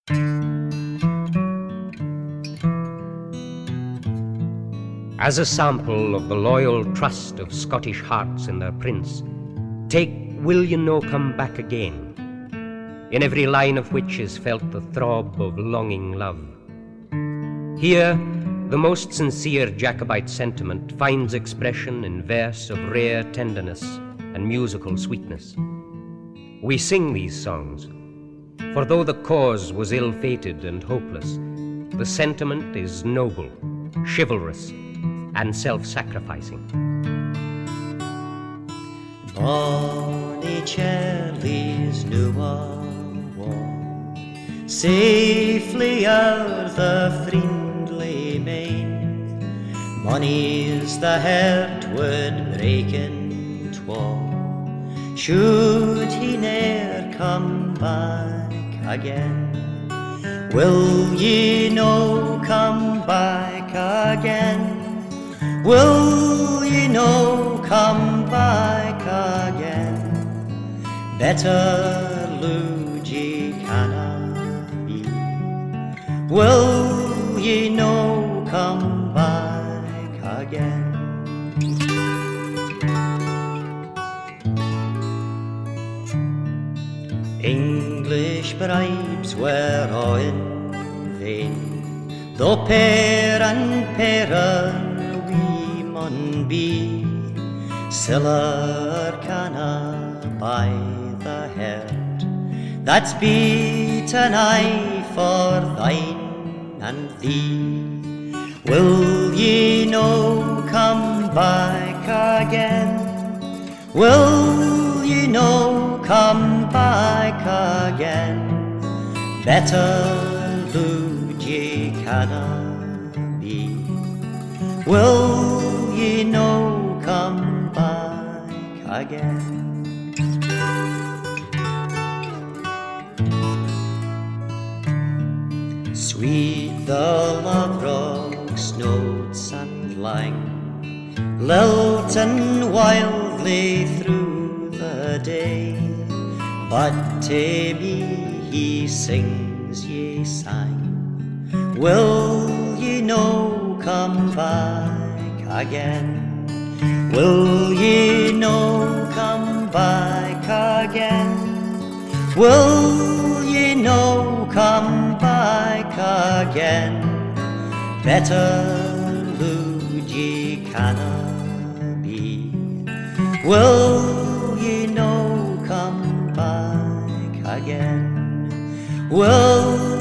As a sample of the loyal trust of Scottish hearts in their prince, take Will You No Come Back Again, in every line of which is felt the throb of longing love. Here, the most sincere Jacobite sentiment finds expression in verse of rare tenderness and musical sweetness. We sing these songs, for though the cause was ill-fated and hopeless, the sentiment is noble, chivalrous, and self-sacrificing. Bonnie Charlie's new war, safely o'er the friendly main. Mony's the heart would break in twa, should he ne'er come back again. Will ye no come back again? Will ye no come back again? Better lose ye canna be. Will ye no come back again? English bribes were all in vain, though pair and parent be. Siller canna buy the heart that's beaten aye for thine and thee. Will ye no come back again? Will ye no come back again? Better lose ye canna be. Will ye no come back again? Sweet the lavrock's notes and lang, lilting wildly through the day, but to me he sings ye sang. Will ye no come back again? Will ye no come back again? Will ye no come back again? Better lose ye canna be. Will ye no come back again? Will